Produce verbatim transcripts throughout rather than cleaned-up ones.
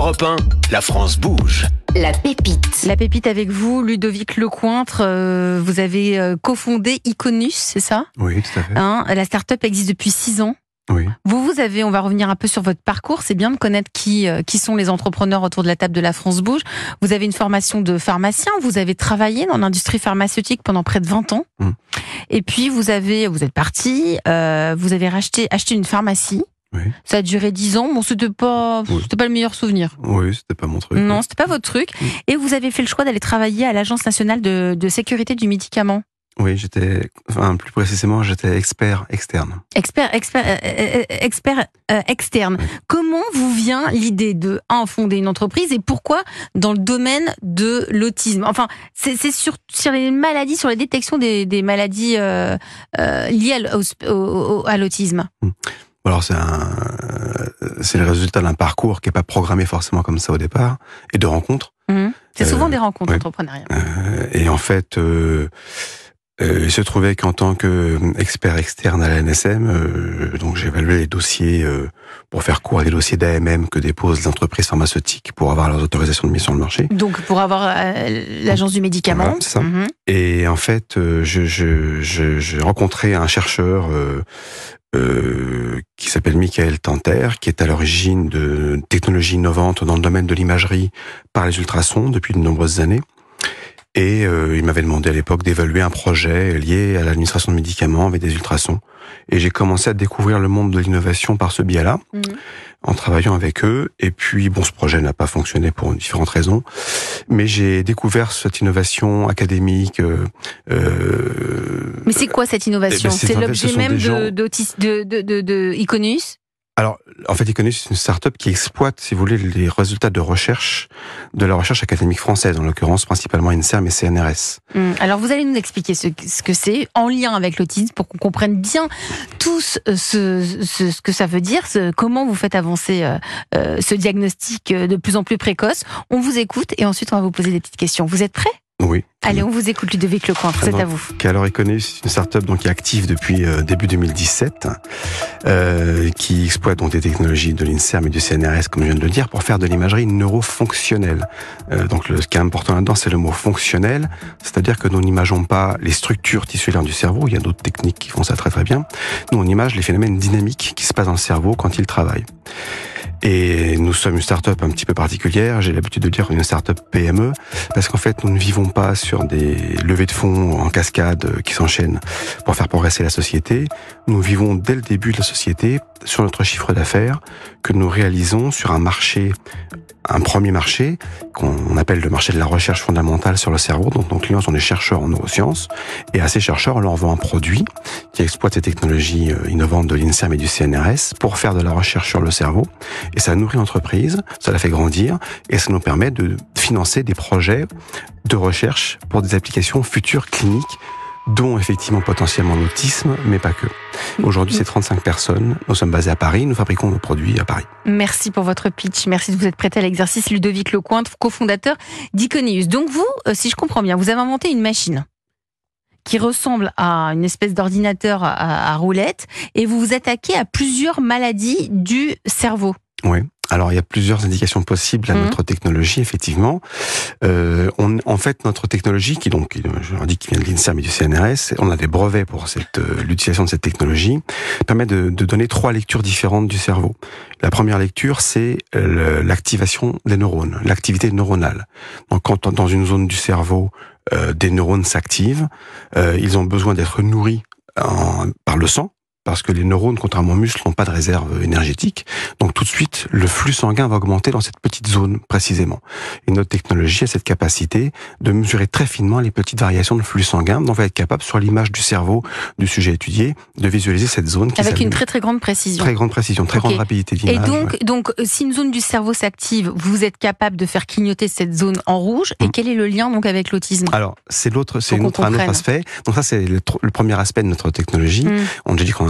Europe un, la France bouge. La pépite. La pépite avec vous, Ludovic Lecointre. Euh, vous avez euh, cofondé Iconus, c'est ça? Oui, tout à fait. Hein, la start-up existe depuis six ans. Oui. Vous, vous avez, on va revenir un peu sur votre parcours. C'est bien de connaître qui, euh, qui sont les entrepreneurs autour de la table de la France bouge. Vous avez une formation de pharmacien. Vous avez travaillé dans l'industrie pharmaceutique pendant près de vingt ans. Mmh. Et puis, vous avez, vous êtes parti, euh, vous avez racheté, acheté une pharmacie. Oui. Ça a duré dix ans. Bon, c'était pas, Oui. c'était pas le meilleur souvenir. Oui, c'était pas mon truc. Non, c'était pas votre truc. Mmh. Et vous avez fait le choix d'aller travailler à l'Agence nationale de, de sécurité du médicament. Oui, j'étais, enfin, plus précisément, j'étais expert externe. Expert, expert, euh, euh, expert euh, externe. Oui. Comment vous vient l'idée de un, fonder une entreprise et pourquoi dans le domaine de l'autisme? Enfin, c'est, c'est sur, sur les maladies, sur la détection des, des maladies euh, euh, liées à, au, à l'autisme. Mmh. Alors c'est un, c'est le résultat d'un parcours qui est pas programmé forcément comme ça au départ et de rencontres. Mmh. C'est souvent Euh, des rencontres oui. entrepreneuriales. Euh, et en fait, euh, euh, il se trouvait qu'en tant qu'expert externe à la N S M, euh, donc j'évaluais les dossiers euh, pour faire court les dossiers d'A M M que déposent les entreprises pharmaceutiques pour avoir leurs autorisations de mise sur le marché. Donc pour avoir euh, l'agence du médicament. Voilà, c'est ça. Mmh. Et en fait, euh, je, je, je, j'ai rencontré un chercheur euh, euh, qui s'appelle Michael Tanter, qui est à l'origine de technologies innovantes dans le domaine de l'imagerie par les ultrasons depuis de nombreuses années. Et euh, il m'avait demandé à l'époque d'évaluer un projet lié à l'administration de médicaments avec des ultrasons. Et j'ai commencé à découvrir le monde de l'innovation par ce biais-là, Mmh. en travaillant avec eux. Et puis, bon, ce projet n'a pas fonctionné pour différentes raisons. Mais j'ai découvert cette innovation académique. Euh, euh, Mais c'est quoi cette innovation? Eh ben, c'est- C'est en fait, l'objet ce sont même des gens- de, d'autis- de, de, de, de Iconus? Alors, en fait, Iconus, c'est une start-up qui exploite, si vous voulez, les résultats de recherche, de la recherche académique française, en l'occurrence principalement INSERM et C N R S. Hum, Alors vous allez nous expliquer ce, ce que c'est en lien avec l'autisme pour qu'on comprenne bien tous euh, ce, ce, ce que ça veut dire, ce, comment vous faites avancer euh, euh, ce diagnostic euh, de plus en plus précoce. On vous écoute et ensuite on va vous poser des petites questions. Vous êtes prêts? Oui. Allez, on vous écoute, Ludovic Lecointre, c'est Donc, à vous. Alors, Iconus, c'est une start-up donc, qui est active depuis euh, début deux mille dix-sept, euh, qui exploite donc des technologies de l'INSERM et du C N R S, comme je viens de le dire, pour faire de l'imagerie neurofonctionnelle. Euh, donc, le, ce qui est important là-dedans, c'est le mot fonctionnel, c'est-à-dire que nous n'imageons pas les structures tissulaires du cerveau, il y a d'autres techniques qui font ça très très bien. Nous, on image les phénomènes dynamiques qui se passent dans le cerveau quand il travaille. Et nous sommes une start-up un petit peu particulière, j'ai l'habitude de dire une start-up P M E, parce qu'en fait, nous ne vivons pas sur des levées de fonds en cascade qui s'enchaînent pour faire progresser la société. Nous vivons dès le début de la société sur notre chiffre d'affaires que nous réalisons sur un marché, un premier marché qu'on appelle le marché de la recherche fondamentale sur le cerveau. Donc nos clients sont des chercheurs en neurosciences et à ces chercheurs, on leur vend un produit qui exploite ces technologies innovantes de l'INSERM et du C N R S pour faire de la recherche sur le cerveau. Et ça nourrit l'entreprise, ça la fait grandir et ça nous permet de financer des projets de recherche pour des applications futures cliniques, dont effectivement potentiellement l'autisme, mais pas que. Aujourd'hui, c'est trente-cinq personnes. Nous sommes basés à Paris. Nous fabriquons nos produits à Paris. Merci pour votre pitch. Merci de vous être prêté à l'exercice. Ludovic Lecointre, cofondateur d'Iconus. Donc vous, euh, si je comprends bien, vous avez inventé une machine qui ressemble à une espèce d'ordinateur à, à roulette et vous vous attaquez à plusieurs maladies du cerveau. Oui. Alors, il y a plusieurs indications possibles à Mmh. notre technologie, effectivement. Euh, on, en fait, notre technologie, qui donc, je leur dis, qui vient de l'INSERM et du C N R S, on a des brevets pour cette, euh, l'utilisation de cette technologie, permet de, de donner trois lectures différentes du cerveau. La première lecture, c'est le, l'activation des neurones, l'activité neuronale. Donc, quand dans une zone du cerveau, euh, des neurones s'activent, euh, ils ont besoin d'être nourris en, par le sang, parce que les neurones, contrairement aux muscles, n'ont pas de réserve énergétique. Donc tout de suite, le flux sanguin va augmenter dans cette petite zone précisément. Et notre technologie a cette capacité de mesurer très finement les petites variations de flux sanguin. Donc on va être capable, sur l'image du cerveau du sujet étudié, de visualiser cette zone qui Avec s'allume. une très très grande précision. Très grande précision, très Ok. grande rapidité Et d'image. donc, ouais. donc, si une zone du cerveau s'active, vous êtes capable de faire clignoter cette zone en rouge. Et Mm. quel est le lien donc avec l'autisme? Alors, c'est l'autre, c'est Faut une qu'on autre, un autre comprenne. aspect. Donc ça, c'est le, tr- le premier aspect de notre technologie. Mm. On a dit qu'on en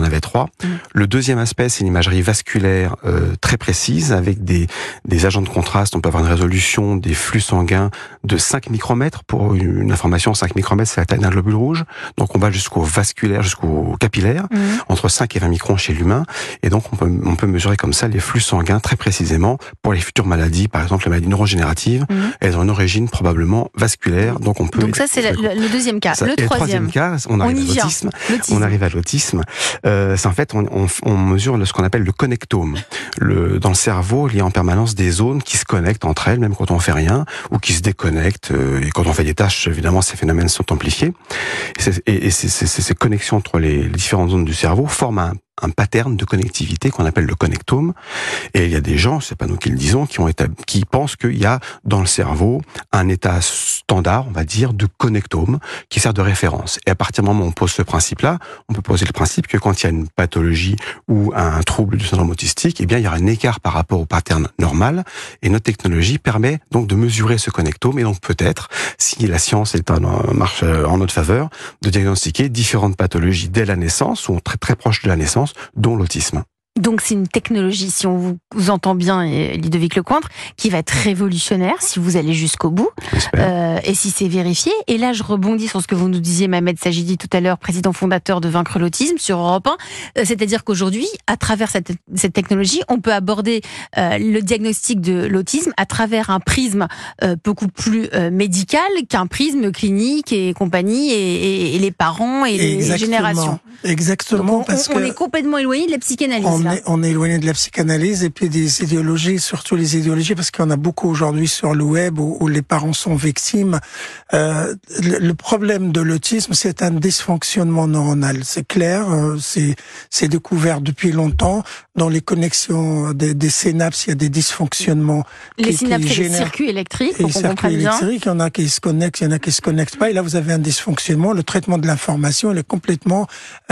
avait trois. Mmh. Le deuxième aspect, c'est une imagerie vasculaire euh, très précise, avec des, des agents de contraste. On peut avoir une résolution des flux sanguins de cinq micromètres. Pour une information, cinq micromètres, c'est la taille d'un globule rouge. Donc on va jusqu'au vasculaire, jusqu'au capillaire, mmh. entre cinq et vingt microns chez l'humain. Et donc on peut, on peut mesurer comme ça les flux sanguins très précisément pour les futures maladies, par exemple les maladies neurogénératives. Mmh. Elles ont une origine probablement vasculaire. Donc on peut. Donc ça, c'est le, le deuxième cas. Ça, le, troisième. le troisième cas, on arrive on à l'autisme. On arrive à l'autisme. Euh, c'est en fait, on, on, on mesure ce qu'on appelle le connectome. Le, dans le cerveau, il y a en permanence des zones qui se connectent entre elles, même quand on fait rien, ou qui se déconnectent. Euh, et quand on fait des tâches, évidemment, ces phénomènes sont amplifiés. Et, c'est, et, et c'est, c'est, c'est, ces connexions entre les, les différentes zones du cerveau forment un un pattern de connectivité qu'on appelle le connectome. Et il y a des gens, c'est pas nous qui le disons, qui ont établi, qui pensent qu'il y a dans le cerveau un état standard, on va dire, de connectome qui sert de référence. Et à partir du moment où on pose ce principe-là, on peut poser le principe que quand il y a une pathologie ou un trouble du syndrome autistique, eh bien, il y aura un écart par rapport au pattern normal. Et notre technologie permet donc de mesurer ce connectome et donc peut-être, si la science est en marche en notre faveur, de diagnostiquer différentes pathologies dès la naissance ou très très proche de la naissance, dont l'autisme. Donc c'est une technologie, si on vous, vous entend bien, Ludovic Lecointre, qui va être révolutionnaire si vous allez jusqu'au bout, euh, et si c'est vérifié. Et là, je rebondis sur ce que vous nous disiez, Mohamed Sajidi, tout à l'heure, président fondateur de Vaincre l'autisme sur Europe un. Euh, c'est-à-dire qu'aujourd'hui, à travers cette, cette technologie, on peut aborder euh, le diagnostic de l'autisme à travers un prisme euh, beaucoup plus euh, médical qu'un prisme clinique et compagnie, et, et, et les parents et les Exactement. générations. Exactement. Donc on, parce on, que on est complètement éloigné de la psychanalyse. On est, on est éloigné de la psychanalyse et puis des idéologies, surtout les idéologies, parce qu'il y en a beaucoup aujourd'hui sur le web où, où les parents sont victimes. Euh, le, le problème de l'autisme, c'est un dysfonctionnement neuronal. C'est clair, euh, c'est, c'est découvert depuis longtemps. Dans les connexions des, des synapses, il y a des dysfonctionnements. Les qui, synapses, qui c'est les circuits électriques, pour qu'on comprenne bien. Il y en a qui se connectent, il y en a qui se connectent pas. Et là, vous avez un dysfonctionnement. Le traitement de l'information, il est complètement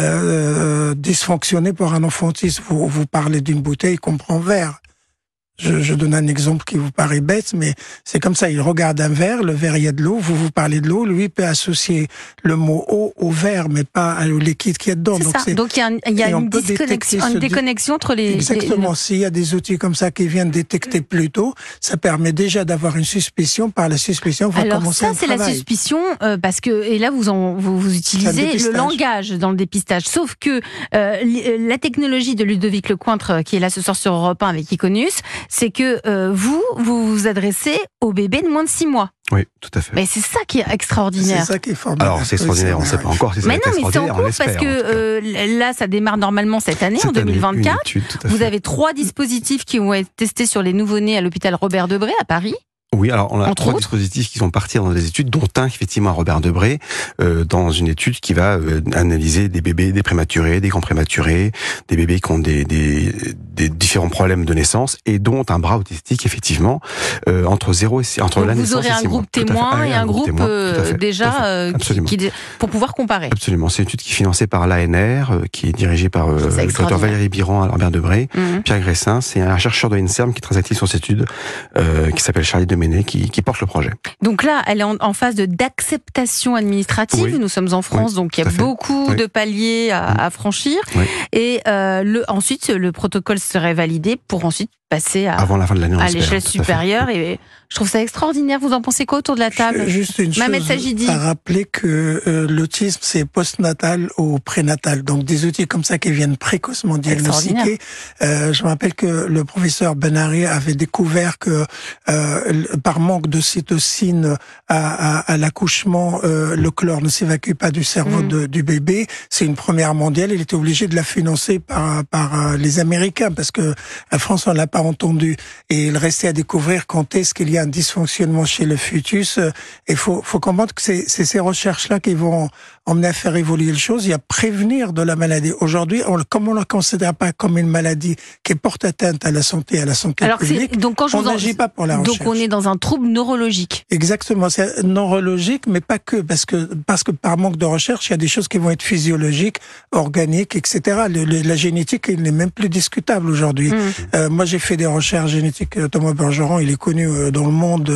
euh, dysfonctionné pour un enfant autiste. Vous, vous parlez d'une bouteille, il comprend verre. Je, je donne un exemple qui vous paraît bête, mais c'est comme ça. Il regarde un verre, le verre, il y a de l'eau, vous vous parlez de l'eau, lui peut associer le mot eau au verre, mais pas au liquide qu'il y a dedans. C'est donc, ça. Donc il y a, un, il y a une, disconnexion, une déconnexion entre les... Exactement. Les... S'il y a des outils comme ça qui viennent détecter plus tôt, ça permet déjà d'avoir une suspicion. Par la suspicion, vous Alors commencez ça, un c'est travail. la suspicion, euh, parce que, et là, vous, en, vous, vous utilisez le langage dans le dépistage. Sauf que euh, la technologie de Ludovic Lecointre, qui est là ce soir sur Europe un avec Iconius, c'est que euh, vous, vous vous adressez aux bébés de moins de six mois. Oui, tout à fait. Mais c'est ça qui est extraordinaire. C'est ça qui est formidable. Alors, c'est extraordinaire, on ne sait pas encore si ça mais va non, être mais c'est en extraordinaire, cours, parce que euh, là, ça démarre normalement cette année, cette en deux mille vingt-quatre. Année, étude, vous avez trois dispositifs qui vont être testés sur les nouveau-nés à l'hôpital Robert Debré à Paris. Oui, alors on a Entre trois autres. dispositifs qui sont partis dans des études, dont un effectivement à Robert Debré, euh, dans une étude qui va euh, analyser des bébés, des prématurés, des grands prématurés, des bébés qui ont des, des, des différents problèmes de naissance, et dont un bras autistique effectivement euh, entre zéro et entre Donc la vous naissance aurez et un six mois. groupe témoin et un groupe témoin, euh, déjà euh, qui, qui, pour pouvoir comparer. Absolument, c'est une étude qui est financée par l'A N R, euh, qui est dirigée par euh, le docteur Valérie Biran à Robert Debré, mm-hmm. Pierre Gressin, c'est un chercheur de l'INSERM qui est très actif sur cette étude, euh, qui s'appelle Charlie Deméné, qui, qui porte le projet. Donc là, elle est en, en phase de d'acceptation administrative. Oui. Nous sommes en France, oui, donc il y a beaucoup oui. de paliers à, à franchir. Oui. Et euh, le, ensuite, le protocole serait validé pour ensuite passer à, avant la fin de l'année, à l'échelle supérieure. Et je trouve ça extraordinaire. Vous en pensez quoi autour de la table? Juste une Mohamed chose Sajidi. à rappeler que euh, l'autisme, c'est postnatal ou prénatal. Donc des outils comme ça qui viennent précocement diagnostiquer. Euh, je me rappelle que le professeur Benari avait découvert que euh, par manque de cytocine à, à, à l'accouchement, euh, le chlore ne s'évacue pas du cerveau mmh. de, du bébé. C'est une première mondiale. Il était obligé de la financer par, par les Américains parce que la France, on l'a pas entendu. Et il restait à découvrir quand est-ce qu'il y a un dysfonctionnement chez le fœtus. Et faut, faut comprendre que c'est, c'est ces recherches-là qui vont emmener à faire évoluer les choses. Il y a prévenir de la maladie. Aujourd'hui, on, comme on ne la considère pas comme une maladie qui porte atteinte à la santé, à la santé Alors publique, donc quand je on vous en... n'agit pas pour la donc recherche. Donc on est dans un trouble neurologique. Exactement, c'est neurologique, mais pas que, parce que parce que par manque de recherche, il y a des choses qui vont être physiologiques, organiques, et cetera. Le, le, la génétique, il n'est même plus discutable aujourd'hui. Mmh. Euh, moi, j'ai fait des recherches génétiques. Thomas Bergeron, il est connu dans le monde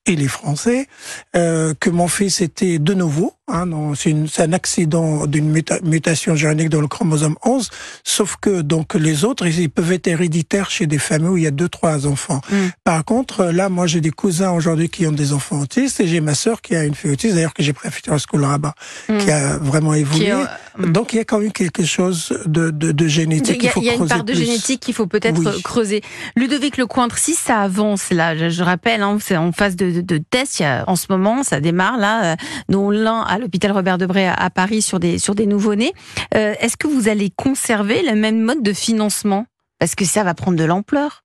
il est français, euh, que mon fils était de nouveau, hein, c'est, une, c'est un accident d'une muta, mutation génétique dans le chromosome onze, sauf que donc les autres, ils, ils peuvent être héréditaires chez des familles où il y a deux, trois enfants. Mm. Par contre, là, moi, j'ai des cousins aujourd'hui qui ont des enfants autistes, et j'ai ma sœur qui a une fille autiste, d'ailleurs que j'ai pris à Futura School Rabat, mm. qui a vraiment évolué. Est, euh, donc il y a quand même quelque chose de, de, de génétique qu'il faut creuser. Il y a une part de plus. génétique qu'il faut peut-être oui. creuser. Ludovic Lecointre, si ça avance là, je, je rappelle, hein, c'est en phase de, de, de tests, il y a, en ce moment, ça démarre là, euh, dont l'un à l'hôpital Robert Debré à, à Paris sur des, sur des nouveau-nés. Euh, est-ce que vous allez conserver le même mode de financement ? Parce que ça va prendre de l'ampleur.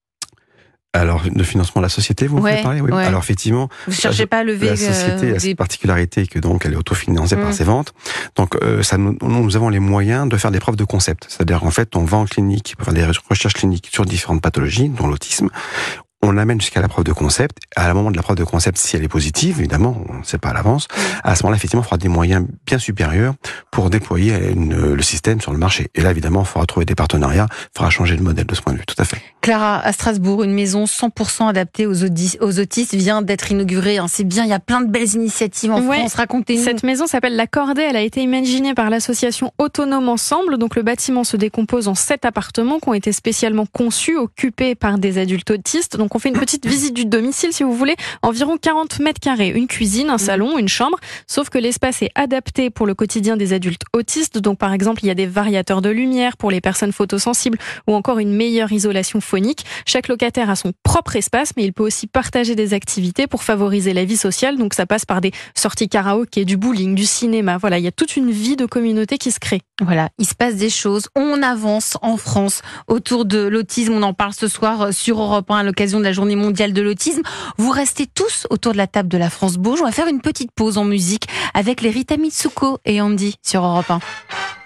Alors, de financement de la société, vous ouais, voulez parler oui. ouais. Alors, effectivement, vous cherchez pas à lever la société euh, a des... cette particularité que donc elle est autofinancée mmh. par ses ventes. Donc, euh, ça, nous, nous avons les moyens de faire des preuves de concept. C'est-à-dire qu'en fait, on va en clinique pour faire des recherches cliniques sur différentes pathologies, dont l'autisme. On l'amène jusqu'à la preuve de concept. À la moment de la preuve de concept, si elle est positive, évidemment, on ne sait pas à l'avance, à ce moment-là, effectivement, il faudra des moyens bien supérieurs pour déployer une, le système sur le marché. Et là, évidemment, il faudra trouver des partenariats, il faudra changer de modèle de ce point de vue, tout à fait. Clara, à Strasbourg, une maison cent pour cent adaptée aux, audis, aux autistes vient d'être inaugurée. Hein, c'est bien, il y a plein de belles initiatives en ouais, France. Racontez-nous. Cette maison s'appelle La Cordée. Elle a été imaginée par l'association Autonome Ensemble. Donc, le bâtiment se décompose en sept appartements qui ont été spécialement conçus, occupés par des adultes autistes. Donc, on fait une petite visite du domicile, si vous voulez. Environ quarante mètres carrés. Une cuisine, un salon, une chambre. Sauf que l'espace est adapté pour le quotidien des adultes autistes. Donc, par exemple, il y a des variateurs de lumière pour les personnes photosensibles ou encore une meilleure isolation phonique. Chaque locataire a son propre espace, mais il peut aussi partager des activités pour favoriser la vie sociale. Donc, ça passe par des sorties karaoké, du bowling, du cinéma. Voilà, il y a toute une vie de communauté qui se crée. Voilà, il se passe des choses. On avance en France autour de l'autisme. On en parle ce soir sur Europe un à l'occasion de la Journée mondiale de l'autisme. Vous restez tous autour de la table de la France Bouge. On va faire une petite pause en musique avec les Rita Mitsuko et Andy sur Europe un.